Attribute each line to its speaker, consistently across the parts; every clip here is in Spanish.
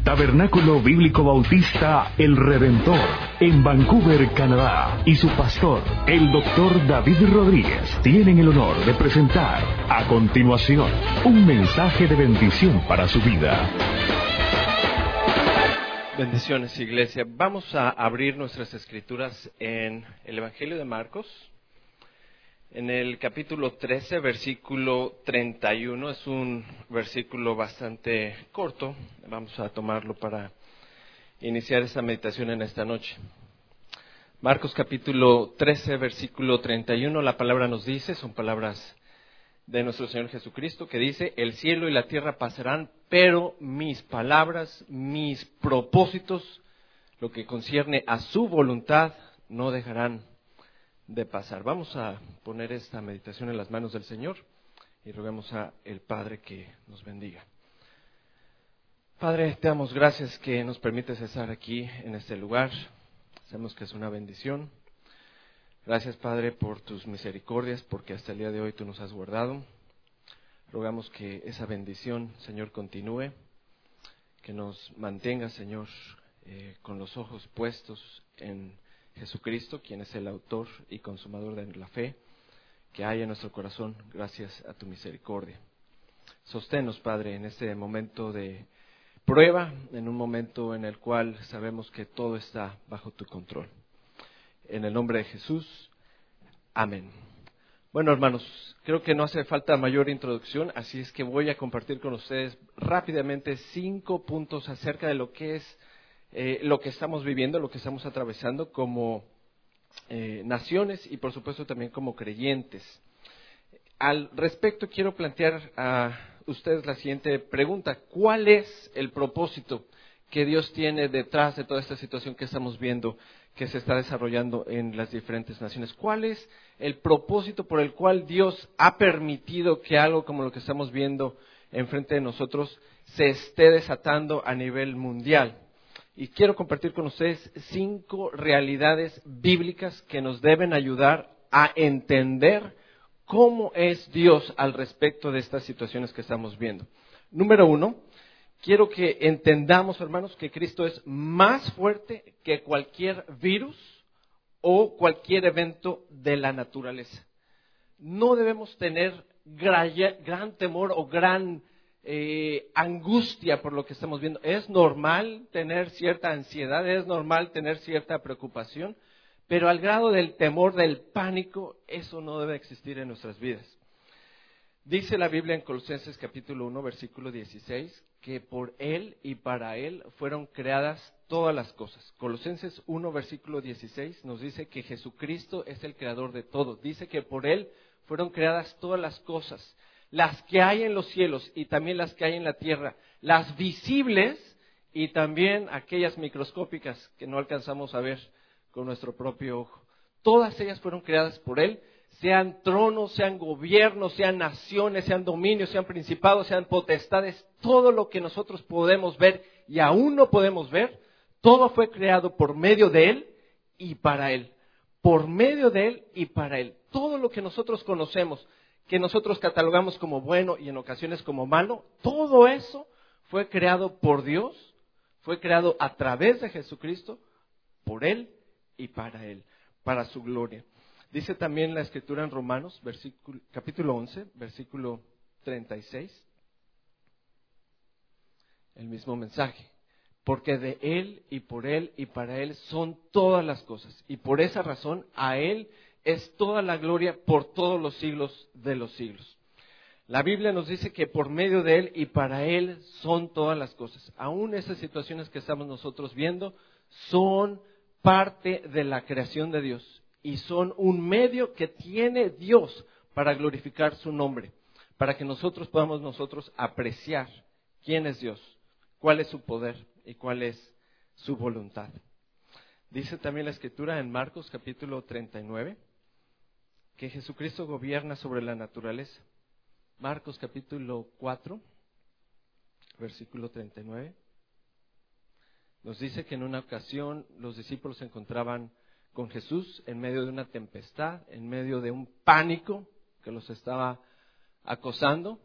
Speaker 1: Tabernáculo Bíblico Bautista El Redentor, en Vancouver, Canadá, y su pastor, el Dr. David Rodríguez, tienen el honor de presentar, a continuación, un mensaje de bendición para su vida.
Speaker 2: Bendiciones, iglesia. Vamos a abrir nuestras escrituras en el Evangelio de Marcos, en el capítulo 13, versículo 31. Es un versículo bastante corto. Vamos a tomarlo para iniciar esta meditación en esta noche. Marcos capítulo 13, versículo 31. La palabra nos dice, son palabras de nuestro Señor Jesucristo, que dice: el cielo y la tierra pasarán, pero mis palabras, mis propósitos, lo que concierne a su voluntad, no dejarán de pasar. Vamos a poner esta meditación en las manos del Señor y roguemos a el Padre que nos bendiga. Padre, te damos gracias que nos permites estar aquí en este lugar. Sabemos que es una bendición. Gracias, Padre, por tus misericordias, porque hasta el día de hoy tú nos has guardado. Rogamos que esa bendición, Señor, continúe, que nos mantenga, Señor, con los ojos puestos en Jesucristo, quien es el autor y consumador de la fe, que hay en nuestro corazón gracias a tu misericordia. Sosténnos, Padre, en este momento de prueba, en un momento en el cual sabemos que todo está bajo tu control. En el nombre de Jesús, amén. Bueno, hermanos, creo que no hace falta mayor introducción, así es que voy a compartir con ustedes rápidamente 5 puntos acerca de lo que es lo que estamos viviendo, lo que estamos atravesando como naciones y por supuesto también como creyentes. Al respecto quiero plantear a ustedes la siguiente pregunta: ¿cuál es el propósito que Dios tiene detrás de toda esta situación que estamos viendo, que se está desarrollando en las diferentes naciones? ¿Cuál es el propósito por el cual Dios ha permitido que algo como lo que estamos viendo enfrente de nosotros se esté desatando a nivel mundial? Y quiero compartir con ustedes 5 realidades bíblicas que nos deben ayudar a entender cómo es Dios al respecto de estas situaciones que estamos viendo. Número 1, quiero que entendamos, hermanos, que Cristo es más fuerte que cualquier virus o cualquier evento de la naturaleza. No debemos tener gran temor o gran angustia por lo que estamos viendo. Es normal tener cierta ansiedad, es normal tener cierta preocupación, pero al grado del temor, del pánico, eso no debe existir en nuestras vidas. Dice la Biblia en Colosenses capítulo 1, versículo 16, que por Él y para Él fueron creadas todas las cosas. Colosenses 1, versículo 16 nos dice que Jesucristo es el creador de todo. Dice que por Él fueron creadas todas las cosas, las que hay en los cielos y también las que hay en la tierra, las visibles y también aquellas microscópicas que no alcanzamos a ver con nuestro propio ojo. Todas ellas fueron creadas por Él, sean tronos, sean gobiernos, sean naciones, sean dominios, sean principados, sean potestades, todo lo que nosotros podemos ver y aún no podemos ver, todo fue creado por medio de Él y para Él. Por medio de Él y para Él. Todo lo que nosotros conocemos, que nosotros catalogamos como bueno y en ocasiones como malo, todo eso fue creado por Dios, fue creado a través de Jesucristo, por Él y para Él, para su gloria. Dice también la Escritura en Romanos, capítulo 11, versículo 36, el mismo mensaje. Porque de Él y por Él y para Él son todas las cosas. Y por esa razón a Él es toda la gloria por todos los siglos de los siglos. La Biblia nos dice que por medio de Él y para Él son todas las cosas. Aún esas situaciones que estamos nosotros viendo son parte de la creación de Dios. Y son un medio que tiene Dios para glorificar su nombre. Para que nosotros podamos apreciar quién es Dios, cuál es su poder y cuál es su voluntad. Dice también la Escritura en Marcos capítulo 39 que Jesucristo gobierna sobre la naturaleza. Marcos capítulo 4, versículo 39. Nos dice que en una ocasión los discípulos se encontraban con Jesús en medio de una tempestad, en medio de un pánico que los estaba acosando.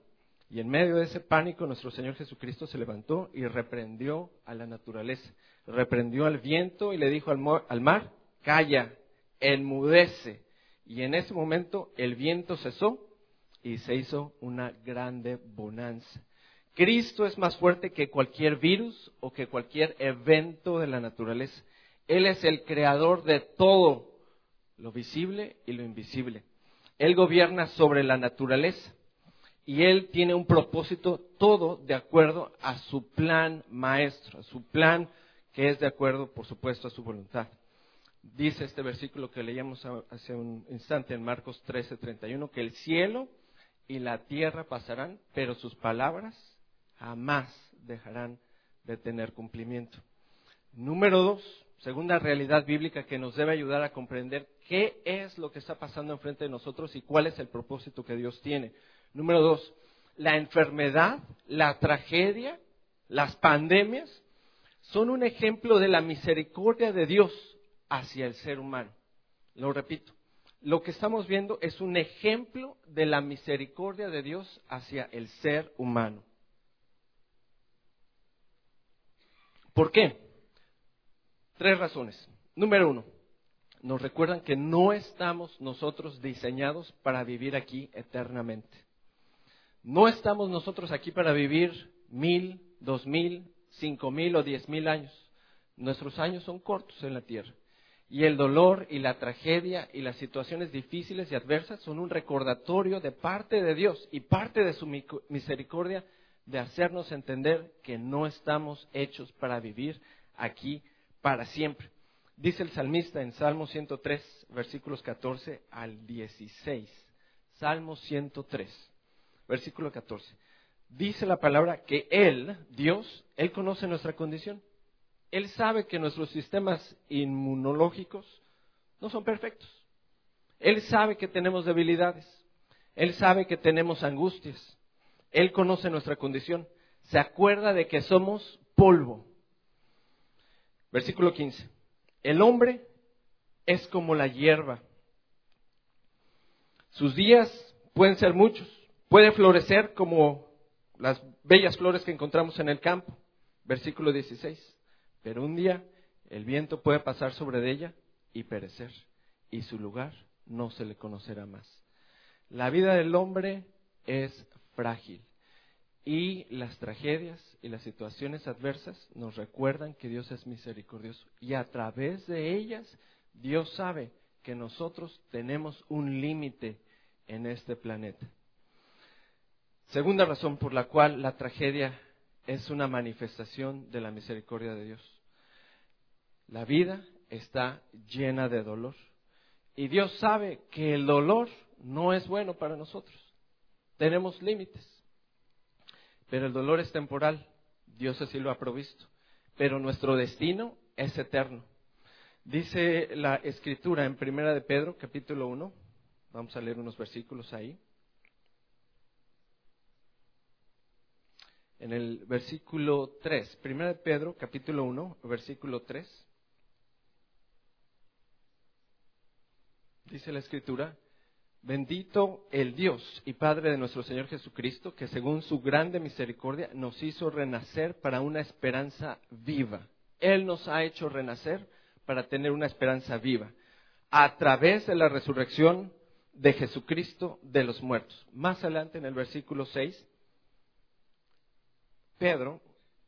Speaker 2: Y en medio de ese pánico, nuestro Señor Jesucristo se levantó y reprendió a la naturaleza. Reprendió al viento y le dijo al mar, calla, enmudece. Y en ese momento el viento cesó y se hizo una grande bonanza. Cristo es más fuerte que cualquier virus o que cualquier evento de la naturaleza. Él es el creador de todo, lo visible y lo invisible. Él gobierna sobre la naturaleza. Y Él tiene un propósito todo de acuerdo a su plan maestro, a su plan que es de acuerdo, por supuesto, a su voluntad. Dice este versículo que leíamos hace un instante en Marcos 13:31, que el cielo y la tierra pasarán, pero sus palabras jamás dejarán de tener cumplimiento. Número 2, segunda realidad bíblica que nos debe ayudar a comprender qué es lo que está pasando enfrente de nosotros y cuál es el propósito que Dios tiene. Número 2, la enfermedad, la tragedia, las pandemias son un ejemplo de la misericordia de Dios hacia el ser humano. Lo repito, lo que estamos viendo es un ejemplo de la misericordia de Dios hacia el ser humano. ¿Por qué? 3 razones. Número 1, nos recuerdan que no estamos nosotros diseñados para vivir aquí eternamente. No estamos nosotros aquí para vivir 1000, 2000, 5000 o 10,000 años. Nuestros años son cortos en la tierra. Y el dolor y la tragedia y las situaciones difíciles y adversas son un recordatorio de parte de Dios y parte de su misericordia de hacernos entender que no estamos hechos para vivir aquí para siempre. Dice el salmista en Salmo 103, versículos 14 al 16. Salmo 103. Versículo 14. Dice la palabra que Él, Dios, Él conoce nuestra condición. Él sabe que nuestros sistemas inmunológicos no son perfectos. Él sabe que tenemos debilidades. Él sabe que tenemos angustias. Él conoce nuestra condición. Se acuerda de que somos polvo. Versículo 15. El hombre es como la hierba. Sus días pueden ser muchos. Puede florecer como las bellas flores que encontramos en el campo. Versículo 16. Pero un día el viento puede pasar sobre ella y perecer, y su lugar no se le conocerá más. La vida del hombre es frágil, y las tragedias y las situaciones adversas nos recuerdan que Dios es misericordioso, y a través de ellas Dios sabe que nosotros tenemos un límite en este planeta. Segunda razón por la cual la tragedia es una manifestación de la misericordia de Dios. La vida está llena de dolor. Y Dios sabe que el dolor no es bueno para nosotros. Tenemos límites. Pero el dolor es temporal. Dios así lo ha provisto. Pero nuestro destino es eterno. Dice la Escritura en 1 de Pedro, capítulo 1. Vamos a leer unos versículos ahí. En el versículo 3, 1 de Pedro, capítulo 1, versículo 3, dice la Escritura, bendito el Dios y Padre de nuestro Señor Jesucristo, que según su grande misericordia nos hizo renacer para una esperanza viva. Él nos ha hecho renacer para tener una esperanza viva, a través de la resurrección de Jesucristo de los muertos. Más adelante en el versículo 6, Pedro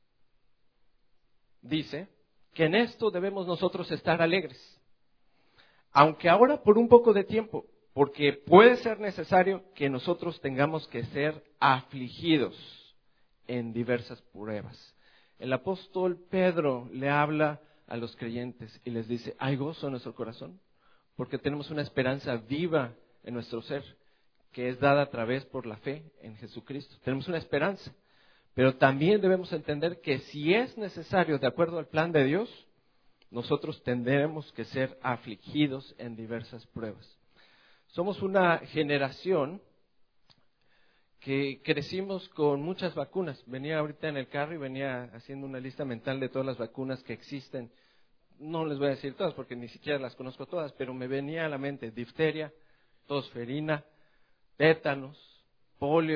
Speaker 2: dice que en esto debemos nosotros estar alegres, aunque ahora por un poco de tiempo, porque puede ser necesario que nosotros tengamos que ser afligidos en diversas pruebas. El apóstol Pedro le habla a los creyentes y les dice, hay gozo en nuestro corazón, porque tenemos una esperanza viva en nuestro ser, que es dada a través por la fe en Jesucristo. Tenemos una esperanza. Pero también debemos entender que si es necesario, de acuerdo al plan de Dios, nosotros tendremos que ser afligidos en diversas pruebas. Somos una generación que crecimos con muchas vacunas. Venía ahorita en el carro y venía haciendo una lista mental de todas las vacunas que existen. No les voy a decir todas porque ni siquiera las conozco todas, pero me venía a la mente difteria, tosferina, tétanos, polio,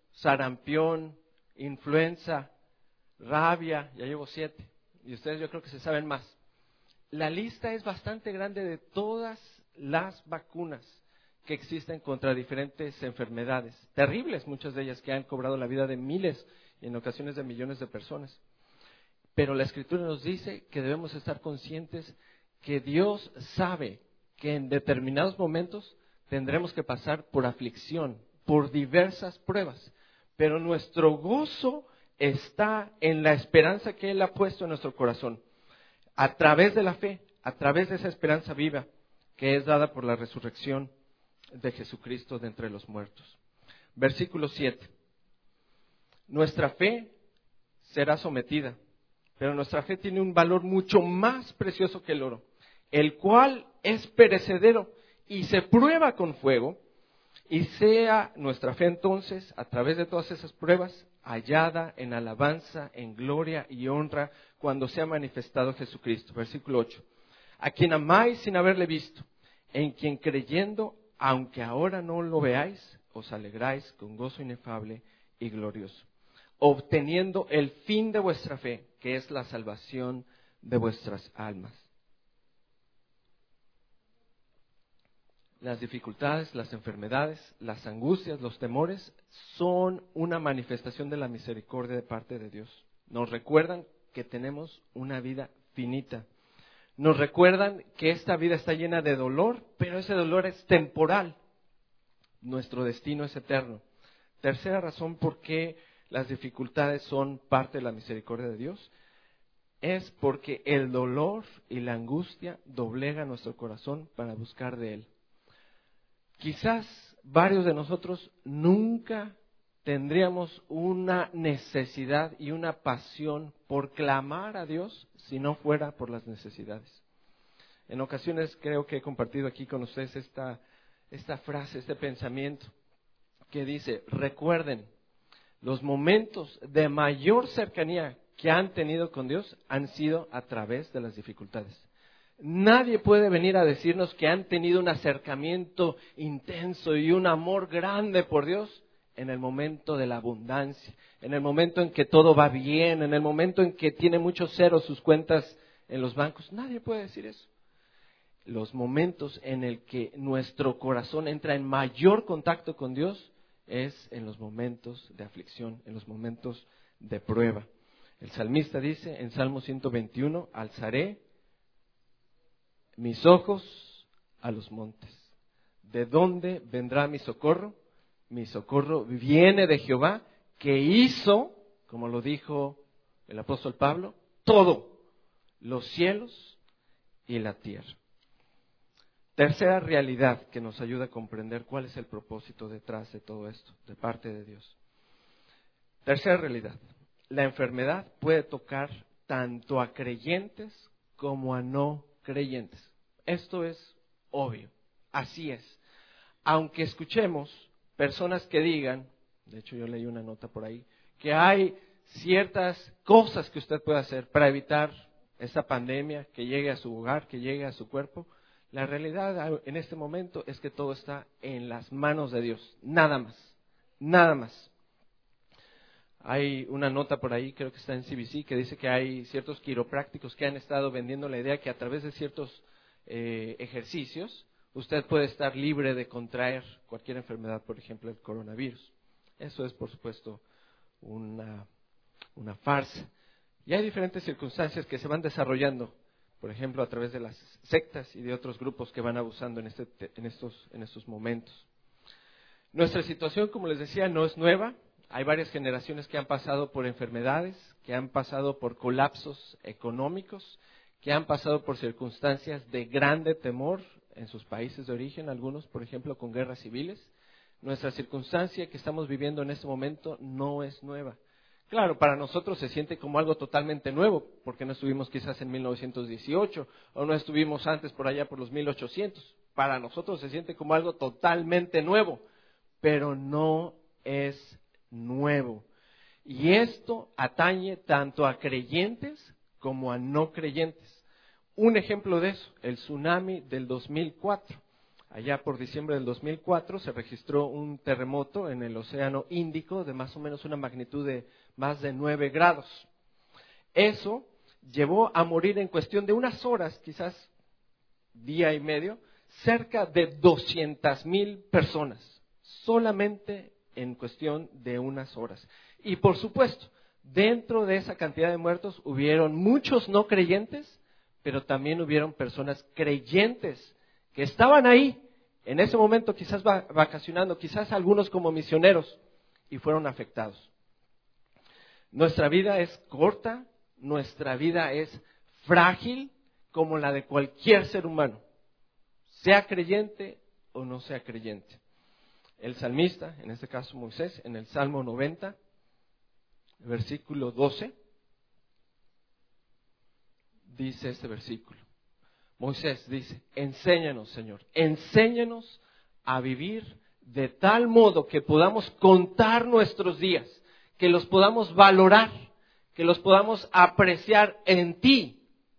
Speaker 2: sarampión, influenza, rabia, ya llevo 7, y ustedes yo creo que se saben más. La lista es bastante grande de todas las vacunas que existen contra diferentes enfermedades, terribles muchas de ellas que han cobrado la vida de miles y en ocasiones de millones de personas. Pero la Escritura nos dice que debemos estar conscientes que Dios sabe que en determinados momentos tendremos que pasar por aflicción, por diversas pruebas, pero nuestro gozo está en la esperanza que Él ha puesto en nuestro corazón, a través de la fe, a través de esa esperanza viva que es dada por la resurrección de Jesucristo de entre los muertos. Versículo 7. Nuestra fe será sometida, pero nuestra fe tiene un valor mucho más precioso que el oro, el cual es perecedero y se prueba con fuego, y sea nuestra fe entonces, a través de todas esas pruebas, hallada en alabanza, en gloria y honra, cuando sea manifestado Jesucristo. Versículo 8. A quien amáis sin haberle visto, en quien creyendo, aunque ahora no lo veáis, os alegráis con gozo inefable y glorioso, obteniendo el fin de vuestra fe, que es la salvación de vuestras almas. Las dificultades, las enfermedades, las angustias, los temores son una manifestación de la misericordia de parte de Dios. Nos recuerdan que tenemos una vida finita. Nos recuerdan que esta vida está llena de dolor, pero ese dolor es temporal. Nuestro destino es eterno. Tercera razón por qué las dificultades son parte de la misericordia de Dios es porque el dolor y la angustia doblegan nuestro corazón para buscar de Él. Quizás varios de nosotros nunca tendríamos una necesidad y una pasión por clamar a Dios si no fuera por las necesidades. En ocasiones creo que he compartido aquí con ustedes esta frase, este pensamiento que dice: recuerden, los momentos de mayor cercanía que han tenido con Dios han sido a través de las dificultades. Nadie puede venir a decirnos que han tenido un acercamiento intenso y un amor grande por Dios en el momento de la abundancia, en el momento en que todo va bien, en el momento en que tiene muchos ceros sus cuentas en los bancos. Nadie puede decir eso. Los momentos en el que nuestro corazón entra en mayor contacto con Dios es en los momentos de aflicción, en los momentos de prueba. El salmista dice en Salmo 121, alzaré mis ojos a los montes. ¿De dónde vendrá mi socorro? Mi socorro viene de Jehová, que hizo, como lo dijo el apóstol Pablo, todo, los cielos y la tierra. Tercera realidad que nos ayuda a comprender cuál es el propósito detrás de todo esto, de parte de Dios. Tercera realidad, la enfermedad puede tocar tanto a creyentes como a no creyentes. Esto es obvio, así es. Aunque escuchemos personas que digan, de hecho yo leí una nota por ahí, que hay ciertas cosas que usted puede hacer para evitar esta pandemia, que llegue a su hogar, que llegue a su cuerpo. La realidad en este momento es que todo está en las manos de Dios, nada más, nada más. Hay una nota por ahí, creo que está en CBC, que dice que hay ciertos quiroprácticos que han estado vendiendo la idea que a través de ciertos ejercicios usted puede estar libre de contraer cualquier enfermedad, por ejemplo el coronavirus. Eso es, por supuesto, una farsa. Y hay diferentes circunstancias que se van desarrollando, por ejemplo, a través de las sectas y de otros grupos que van abusando en estos momentos. Nuestra situación, como les decía, no es nueva. Hay varias generaciones que han pasado por enfermedades, que han pasado por colapsos económicos, que han pasado por circunstancias de grande temor en sus países de origen, algunos, por ejemplo, con guerras civiles. Nuestra circunstancia que estamos viviendo en este momento no es nueva. Claro, para nosotros se siente como algo totalmente nuevo, porque no estuvimos quizás en 1918 o no estuvimos antes por allá por los 1800. Para nosotros se siente como algo totalmente nuevo, pero no es nuevo. Y esto atañe tanto a creyentes como a no creyentes. Un ejemplo de eso, el tsunami del 2004. Allá por diciembre del 2004 se registró un terremoto en el Océano Índico de más o menos una magnitud de más de 9 grados. Eso llevó a morir en cuestión de unas horas, quizás día y medio, cerca de 200,000 personas, solamente en cuestión de unas horas. Y por supuesto, dentro de esa cantidad de muertos hubieron muchos no creyentes, pero también hubieron personas creyentes que estaban ahí, en ese momento quizás vacacionando, quizás algunos como misioneros, y fueron afectados. Nuestra vida es corta, nuestra vida es frágil como la de cualquier ser humano, sea creyente o no sea creyente. El salmista, en este caso Moisés, en el Salmo 90, versículo 12, dice este versículo. Moisés dice, enséñanos, Señor, enséñanos a vivir de tal modo que podamos contar nuestros días, que los podamos valorar, que los podamos apreciar en ti,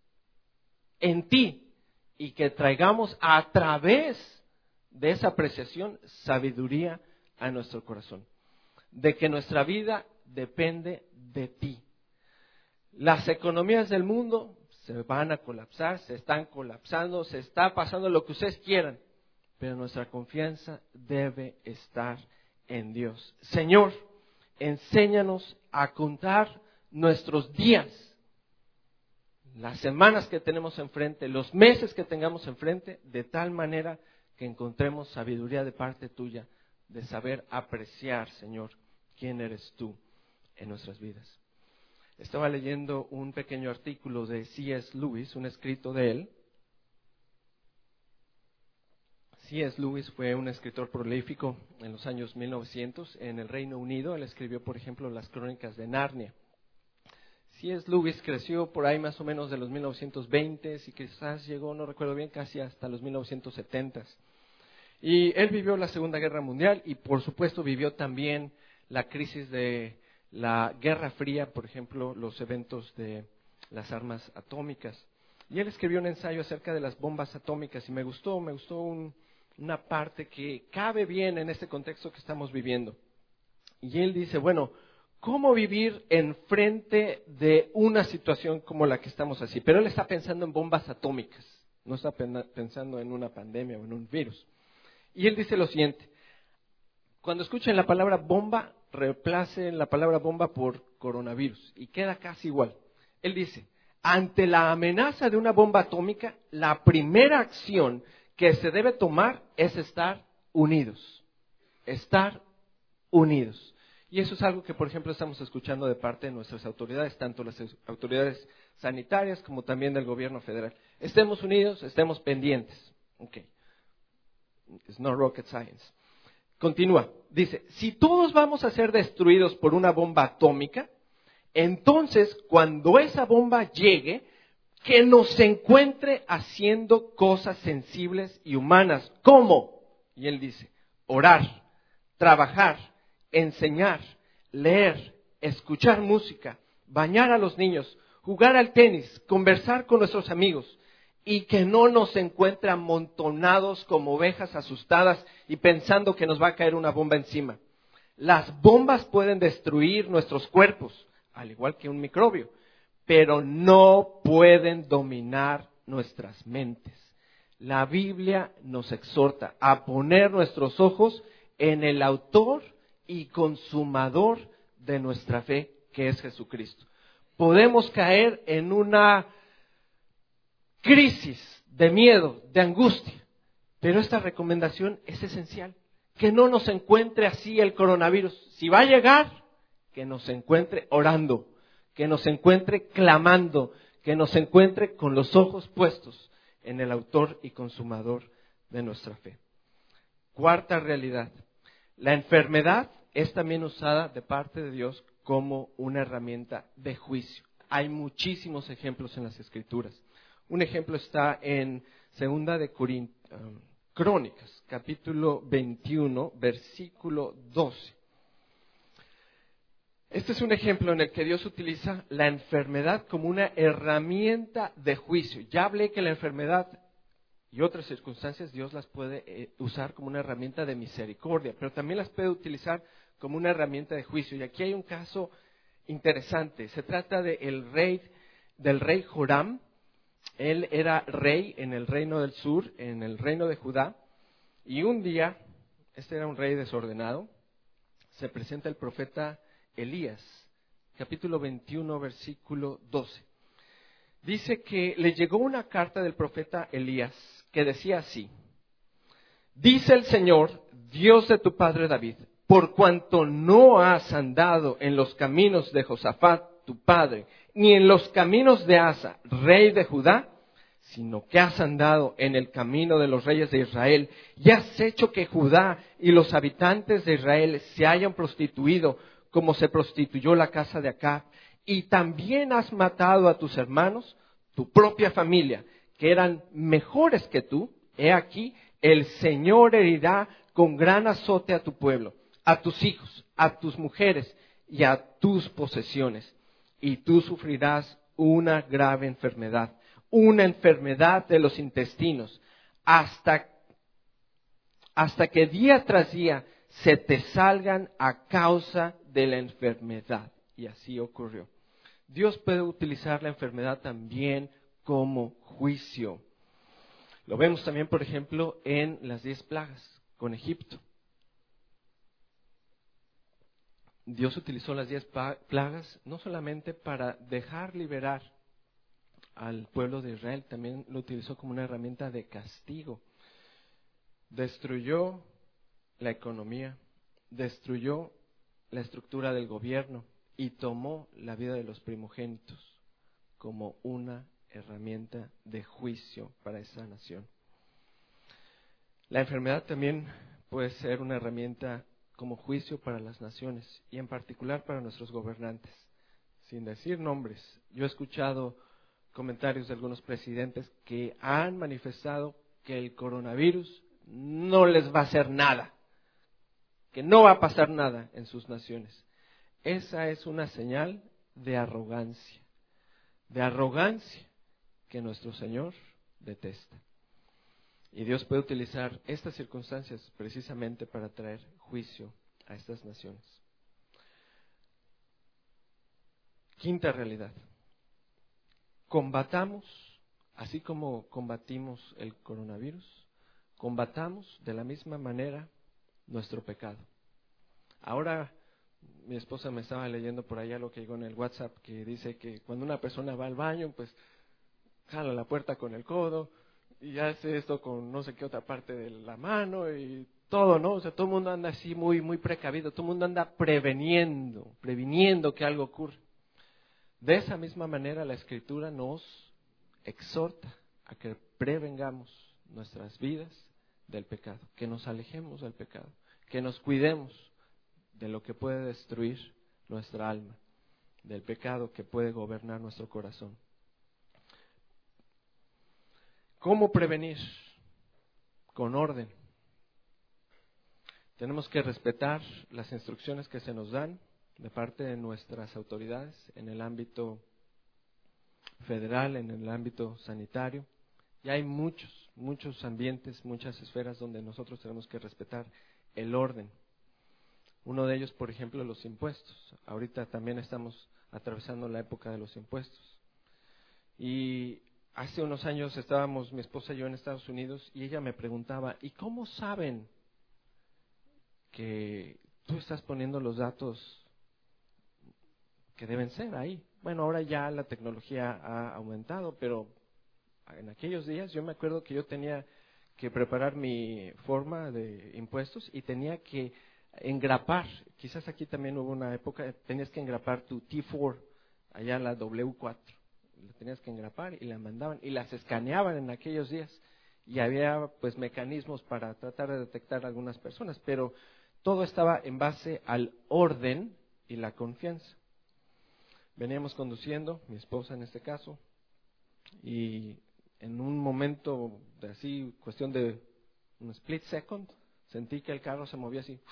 Speaker 2: y que traigamos a través de esa apreciación sabiduría a nuestro corazón, de que nuestra vida depende de ti. Las economías del mundo se van a colapsar, se están colapsando, se está pasando lo que ustedes quieran, pero nuestra confianza debe estar en Dios. Señor, enséñanos a contar nuestros días, las semanas que tenemos enfrente, los meses que tengamos enfrente, de tal manera que encontremos sabiduría de parte tuya, de saber apreciar, Señor, quién eres tú en nuestras vidas. Estaba leyendo un pequeño artículo de C.S. Lewis, un escrito de él. C.S. Lewis fue un escritor prolífico en los años 1900 en el Reino Unido. Él escribió, por ejemplo, las Crónicas de Narnia. C.S. Lewis creció por ahí más o menos de los 1920 y quizás llegó, no recuerdo bien, casi hasta los 1970. Y él vivió la Segunda Guerra Mundial y por supuesto vivió también la crisis de la Guerra Fría, por ejemplo, los eventos de las armas atómicas. Y él escribió un ensayo acerca de las bombas atómicas y me gustó una parte que cabe bien en este contexto que estamos viviendo. Y él dice, bueno, ¿cómo vivir enfrente de una situación como la que estamos así? Pero él está pensando en bombas atómicas, no está pensando en una pandemia o en un virus. Y él dice lo siguiente, cuando escuchen la palabra bomba, reemplacen la palabra bomba por coronavirus y queda casi igual. Él dice, ante la amenaza de una bomba atómica, la primera acción que se debe tomar es estar unidos. Estar unidos. Y eso es algo que, por ejemplo, estamos escuchando de parte de nuestras autoridades, tanto las autoridades sanitarias como también del gobierno federal. Estemos unidos, estemos pendientes. Okay. It's not rocket science. Continúa, dice, si todos vamos a ser destruidos por una bomba atómica, entonces cuando esa bomba llegue, que nos encuentre haciendo cosas sensibles y humanas. ¿Cómo? Y él dice, orar, trabajar, enseñar, leer, escuchar música, bañar a los niños, jugar al tenis, conversar con nuestros amigos, y que no nos encuentre amontonados como ovejas asustadas y pensando que nos va a caer una bomba encima. Las bombas pueden destruir nuestros cuerpos, al igual que un microbio, pero no pueden dominar nuestras mentes. La Biblia nos exhorta a poner nuestros ojos en el autor y consumador de nuestra fe, que es Jesucristo. Podemos caer en una crisis de miedo, de angustia, pero esta recomendación es esencial, que no nos encuentre así el coronavirus. Si va a llegar, que nos encuentre orando, que nos encuentre clamando, que nos encuentre con los ojos puestos en el autor y consumador de nuestra fe. Cuarta realidad, la enfermedad es también usada de parte de Dios como una herramienta de juicio. Hay muchísimos ejemplos en las Escrituras. Un ejemplo está en 2 de Crónicas, capítulo 21, versículo 12. Este es un ejemplo en el que Dios utiliza la enfermedad como una herramienta de juicio. Ya hablé que la enfermedad y otras circunstancias Dios las puede usar como una herramienta de misericordia, pero también las puede utilizar como una herramienta de juicio. Y aquí hay un caso interesante. Se trata del rey Joram. Él era rey en el reino del sur, en el reino de Judá. Y un día, este era un rey desordenado, se presenta el profeta Elías, capítulo 21, versículo 12. Dice que le llegó una carta del profeta Elías que decía así: dice el Señor, Dios de tu padre David, por cuanto no has andado en los caminos de Josafat, tu padre, ni en los caminos de Asa, rey de Judá, sino que has andado en el camino de los reyes de Israel, y has hecho que Judá y los habitantes de Israel se hayan prostituido, como se prostituyó la casa de Acab, y también has matado a tus hermanos, tu propia familia, que eran mejores que tú. He aquí, el Señor herirá con gran azote a tu pueblo, a tus hijos, a tus mujeres y a tus posesiones. Y tú sufrirás una grave enfermedad, una enfermedad de los intestinos, hasta que día tras día se te salgan a causa de la enfermedad. Y así ocurrió. Dios puede utilizar la enfermedad también como juicio. Lo vemos también, por ejemplo, en las 10 plagas con Egipto. Dios utilizó las 10 plagas no solamente para dejar liberar al pueblo de Israel, también lo utilizó como una herramienta de castigo. Destruyó la economía, destruyó la estructura del gobierno y tomó la vida de los primogénitos como una herramienta de juicio para esa nación. La enfermedad también puede ser una herramienta como juicio para las naciones y en particular para nuestros gobernantes. Sin decir nombres, yo he escuchado comentarios de algunos presidentes que han manifestado que el coronavirus no les va a hacer nada, que no va a pasar nada en sus naciones. Esa es una señal de arrogancia que nuestro Señor detesta. Y Dios puede utilizar estas circunstancias precisamente para traer juicio a estas naciones. Quinta realidad. Combatamos, así como combatimos el coronavirus, combatamos de la misma manera nuestro pecado. Ahora mi esposa me estaba leyendo por allá lo que llegó en el WhatsApp, que dice que cuando una persona va al baño, pues jala la puerta con el codo y hace esto con no sé qué otra parte de la mano y todo, ¿no? O sea, todo el mundo anda así muy precavido, todo el mundo anda previniendo que algo ocurra. De esa misma manera la Escritura nos exhorta a que prevengamos nuestras vidas del pecado, que nos alejemos del pecado, que nos cuidemos de lo que puede destruir nuestra alma, del pecado que puede gobernar nuestro corazón. ¿Cómo prevenir? Con orden. Tenemos que respetar las instrucciones que se nos dan de parte de nuestras autoridades en el ámbito federal, en el ámbito sanitario. Y hay muchos ambientes, muchas esferas donde nosotros tenemos que respetar el orden. Uno de ellos, por ejemplo, los impuestos. Ahorita también estamos atravesando la época de los impuestos. Y hace unos años estábamos mi esposa y yo en Estados Unidos y ella me preguntaba, ¿y cómo saben que tú estás poniendo los datos que deben ser ahí? Bueno, ahora ya la tecnología ha aumentado, pero en aquellos días yo me acuerdo que yo tenía que preparar mi forma de impuestos y tenía que engrapar. Quizás aquí también hubo una época, tenías que engrapar tu T4, allá la W4. La tenías que engrapar y la mandaban y las escaneaban en aquellos días. Y había pues mecanismos para tratar de detectar a algunas personas, pero todo estaba en base al orden y la confianza. Veníamos conduciendo, mi esposa en este caso, y en un momento de así, cuestión de un split second, sentí que el carro se movía así.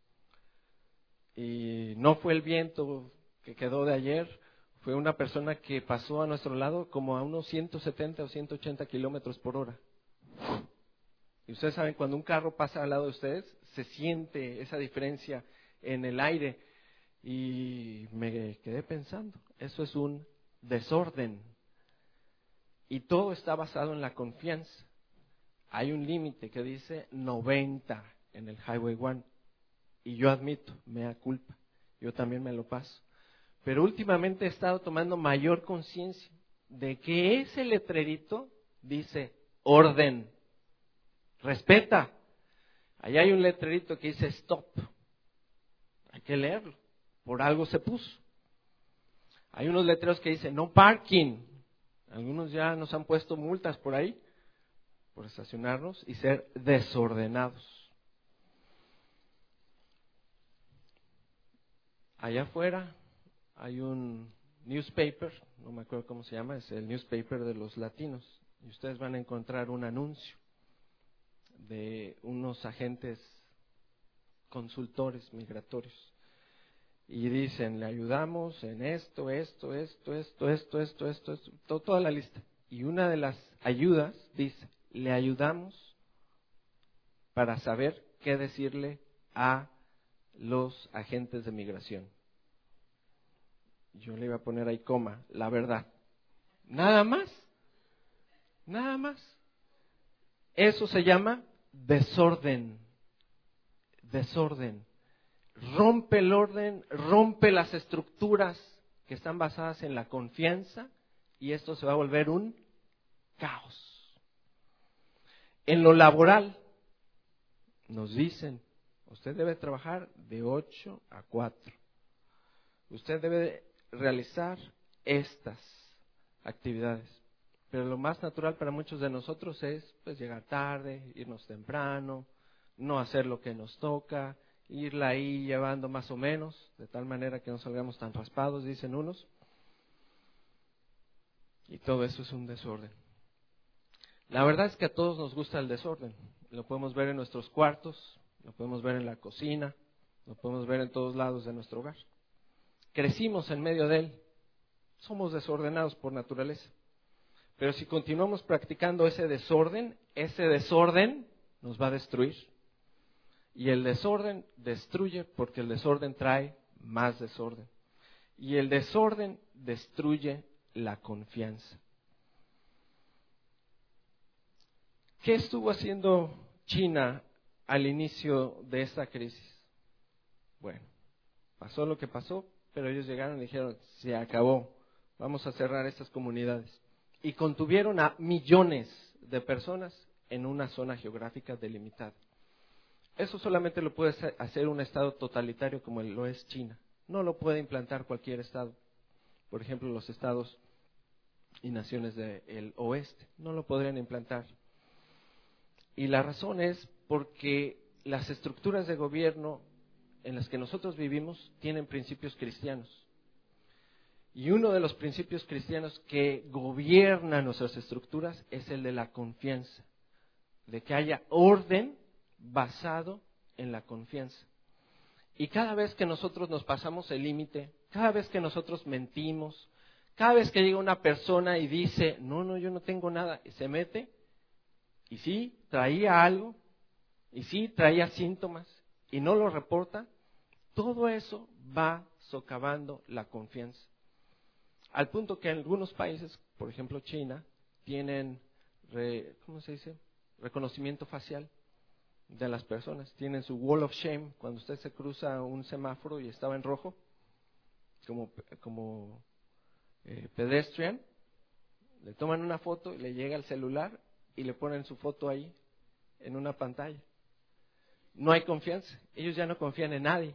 Speaker 2: Y no fue el viento que quedó de ayer, fue una persona que pasó a nuestro lado como a unos 170 o 180 kilómetros por hora. Y ustedes saben, cuando un carro pasa al lado de ustedes, se siente esa diferencia en el aire. Y me quedé pensando, eso es un desorden. Y todo está basado en la confianza. Hay un límite que dice 90 en el Highway 1. Y yo admito, mea culpa, yo también me lo paso. Pero últimamente he estado tomando mayor conciencia de que ese letrerito dice orden, respeta. Allá hay un letrerito que dice stop. Hay que leerlo, por algo se puso. Hay unos letreros que dicen no parking. Algunos ya nos han puesto multas por ahí, por estacionarnos y ser desordenados. Allá afuera hay un newspaper, no me acuerdo cómo se llama, es el newspaper de los latinos. Y ustedes van a encontrar un anuncio de unos agentes consultores migratorios. Y dicen, le ayudamos en esto, toda la lista. Y una de las ayudas dice, le ayudamos para saber qué decirle a los agentes de migración. Yo le iba a poner ahí coma, la verdad. Nada más. Nada más. Eso se llama desorden. Desorden. Rompe el orden, rompe las estructuras que están basadas en la confianza y esto se va a volver un caos. En lo laboral nos dicen, usted debe trabajar de 8 a 4. Usted debe realizar estas actividades. Pero lo más natural para muchos de nosotros es pues llegar tarde, irnos temprano, no hacer lo que nos toca, irla ahí llevando más o menos, de tal manera que no salgamos tan raspados, dicen unos. Y todo eso es un desorden. La verdad es que a todos nos gusta el desorden. Lo podemos ver en nuestros cuartos, lo podemos ver en la cocina, lo podemos ver en todos lados de nuestro hogar. Crecimos en medio de él. Somos desordenados por naturaleza. Pero si continuamos practicando ese desorden nos va a destruir. Y el desorden destruye porque el desorden trae más desorden. Y el desorden destruye la confianza. ¿Qué estuvo haciendo China al inicio de esta crisis? Bueno, pasó lo que pasó, pero ellos llegaron y dijeron, se acabó, vamos a cerrar estas comunidades. Y contuvieron a millones de personas en una zona geográfica delimitada. Eso solamente lo puede hacer un estado totalitario como lo es China. No lo puede implantar cualquier estado. Por ejemplo, los estados y naciones del oeste no lo podrían implantar. Y la razón es porque las estructuras de gobierno en las que nosotros vivimos tienen principios cristianos. Y uno de los principios cristianos que gobierna nuestras estructuras es el de la confianza, de que haya orden basado en la confianza. Y cada vez que nosotros nos pasamos el límite, cada vez que nosotros mentimos, cada vez que llega una persona y dice, no, yo no tengo nada, y se mete, y sí, traía algo, y sí, traía síntomas, y no lo reporta, todo eso va socavando la confianza. Al punto que en algunos países, por ejemplo China, tienen, reconocimiento facial de las personas. Tienen su wall of shame, cuando usted se cruza un semáforo y estaba en rojo, como pedestrian, le toman una foto y le llega al celular y le ponen su foto ahí en una pantalla. No hay confianza, ellos ya no confían en nadie.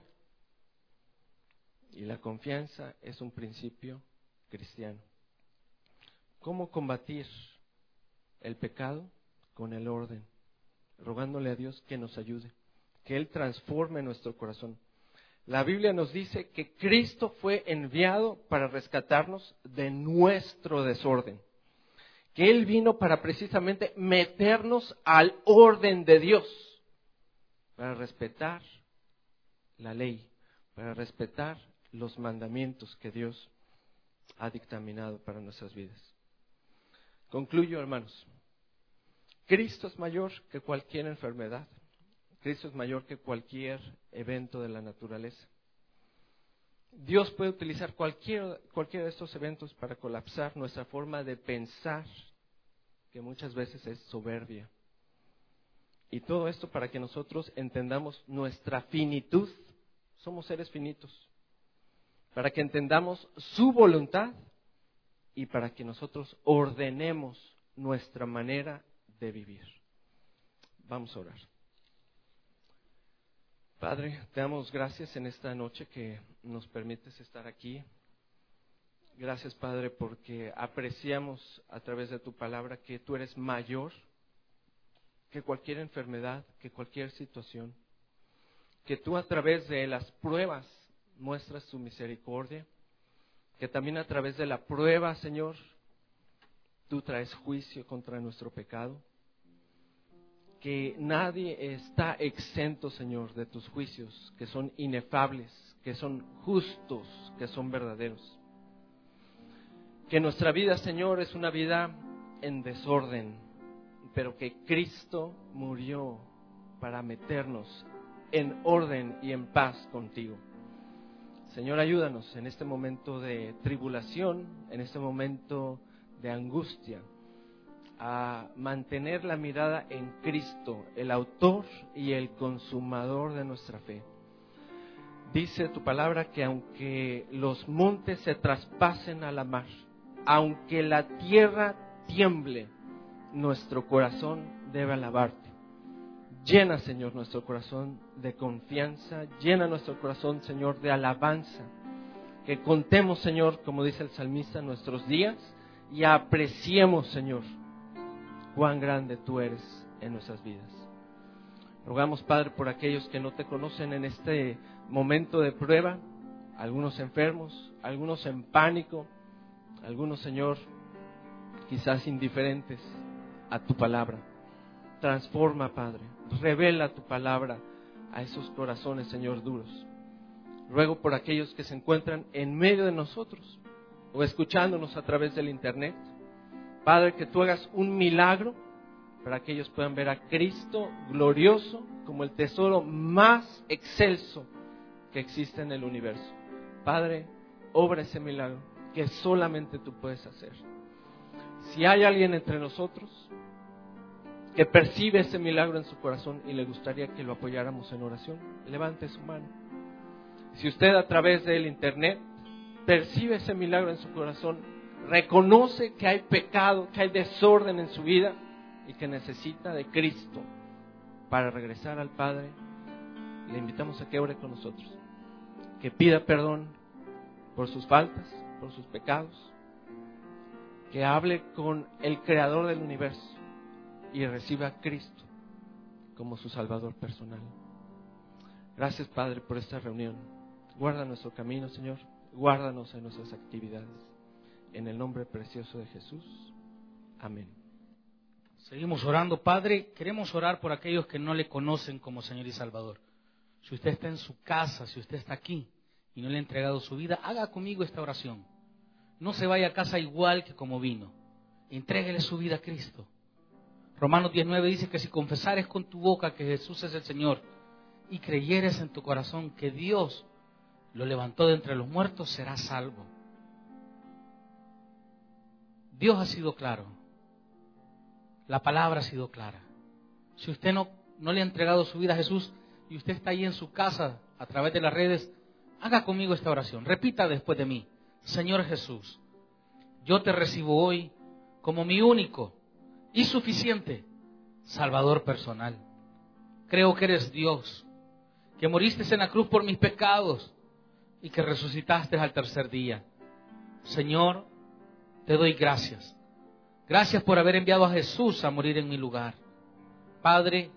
Speaker 2: Y la confianza es un principio cristiano. ¿Cómo combatir el pecado? Con el orden, rogándole a Dios que nos ayude, que Él transforme nuestro corazón. La Biblia nos dice que Cristo fue enviado para rescatarnos de nuestro desorden, que Él vino para precisamente meternos al orden de Dios, para respetar la ley, para respetar los mandamientos que Dios ha dictaminado para nuestras vidas. Concluyo, hermanos. Cristo es mayor que cualquier enfermedad. Cristo es mayor que cualquier evento de la naturaleza. Dios puede utilizar cualquiera de estos eventos para colapsar nuestra forma de pensar, que muchas veces es soberbia. Y todo esto para que nosotros entendamos nuestra finitud. Somos seres finitos. Para que entendamos su voluntad y para que nosotros ordenemos nuestra manera de vivir. Vamos a orar. Padre, te damos gracias en esta noche que nos permites estar aquí. Gracias, Padre, porque apreciamos a través de tu palabra que tú eres mayor que cualquier enfermedad, que cualquier situación. Que tú a través de las pruebas muestras tu misericordia. Que también a través de la prueba, Señor, tú traes juicio contra nuestro pecado. Que nadie está exento, Señor, de tus juicios, que son inefables, que son justos, que son verdaderos. Que nuestra vida, Señor, es una vida en desorden, pero que Cristo murió para meternos en orden y en paz contigo. Señor, ayúdanos en este momento de tribulación, en este momento de angustia, a mantener la mirada en Cristo, el autor y el consumador de nuestra fe. Dice tu palabra que aunque los montes se traspasen a la mar, aunque la tierra tiemble, nuestro corazón debe alabarte. Llena, Señor, nuestro corazón de confianza, llena nuestro corazón, Señor, de alabanza. Que contemos, Señor, como dice el salmista, nuestros días y apreciemos, Señor, cuán grande tú eres en nuestras vidas. Rogamos, Padre, por aquellos que no te conocen en este momento de prueba, algunos enfermos, algunos en pánico, algunos, Señor, quizás indiferentes a tu palabra. Transforma, Padre, revela tu palabra a esos corazones, Señor, duros. Ruego por aquellos que se encuentran en medio de nosotros o escuchándonos a través del internet. Padre, que tú hagas un milagro para que ellos puedan ver a Cristo glorioso como el tesoro más excelso que existe en el universo. Padre, obra ese milagro que solamente tú puedes hacer. Si hay alguien entre nosotros que percibe ese milagro en su corazón y le gustaría que lo apoyáramos en oración, levante su mano. Si usted a través del internet percibe ese milagro en su corazón, reconoce que hay pecado, que hay desorden en su vida y que necesita de Cristo para regresar al Padre, le invitamos a que ore con nosotros, que pida perdón por sus faltas, por sus pecados, que hable con el Creador del universo y reciba a Cristo como su Salvador personal. Gracias, Padre, por esta reunión. Guarda nuestro camino, Señor, guárdanos en nuestras actividades. En el nombre precioso de Jesús. Amén.
Speaker 3: Seguimos orando. Padre, queremos orar por aquellos que no le conocen como Señor y Salvador. Si usted está en su casa, si usted está aquí y no le ha entregado su vida, haga conmigo esta oración. No se vaya a casa igual que como vino. Entréguele su vida a Cristo. Romanos 19 dice que si confesares con tu boca que Jesús es el Señor y creyeres en tu corazón que Dios lo levantó de entre los muertos, serás salvo. Dios ha sido claro. La palabra ha sido clara. Si usted no le ha entregado su vida a Jesús y usted está ahí en su casa a través de las redes, haga conmigo esta oración. Repita después de mí. Señor Jesús, yo te recibo hoy como mi único y suficiente Salvador personal. Creo que eres Dios, que moriste en la cruz por mis pecados y que resucitaste al tercer día. Señor, te doy gracias. Gracias por haber enviado a Jesús a morir en mi lugar. Padre,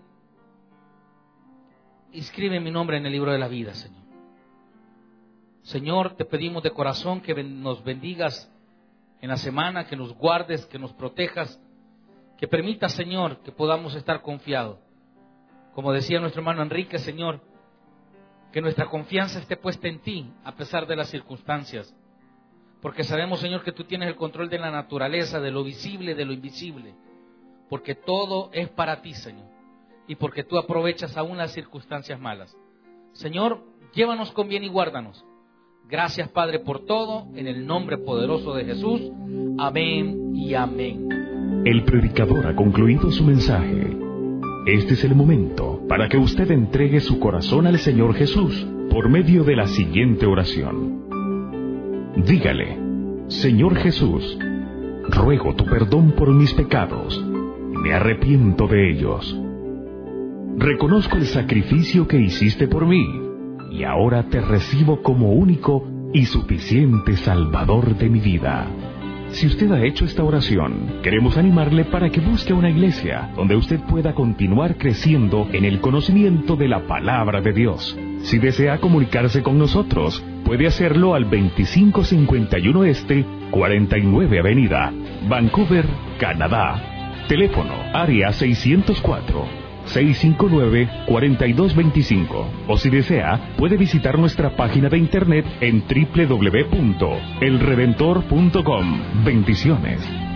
Speaker 3: inscribe mi nombre en el libro de la vida, Señor. Señor, te pedimos de corazón que nos bendigas en la semana, que nos guardes, que nos protejas, que permitas, Señor, que podamos estar confiados. Como decía nuestro hermano Enrique, Señor, que nuestra confianza esté puesta en ti a pesar de las circunstancias. Porque sabemos, Señor, que tú tienes el control de la naturaleza, de lo visible, de lo invisible. porque todo es para ti, Señor, y porque tú aprovechas aún las circunstancias malas. Señor, llévanos con bien y guárdanos. Gracias, Padre, por todo, en el nombre poderoso de Jesús. Amén y amén.
Speaker 1: El predicador ha concluido su mensaje. Este es el momento para que usted entregue su corazón al Señor Jesús por medio de la siguiente oración. Dígale: Señor Jesús, ruego tu perdón por mis pecados. Me arrepiento de ellos. Reconozco el sacrificio que hiciste por mí y ahora te recibo como único y suficiente Salvador de mi vida. Si usted ha hecho esta oración, queremos animarle para que busque una iglesia donde usted pueda continuar creciendo en el conocimiento de la palabra de Dios. Si desea comunicarse con nosotros, puede hacerlo al 2551 Este, 49 Avenida, Vancouver, Canadá. Teléfono área 604-659-4225. O si desea, puede visitar nuestra página de internet en www.elredentor.com. Bendiciones.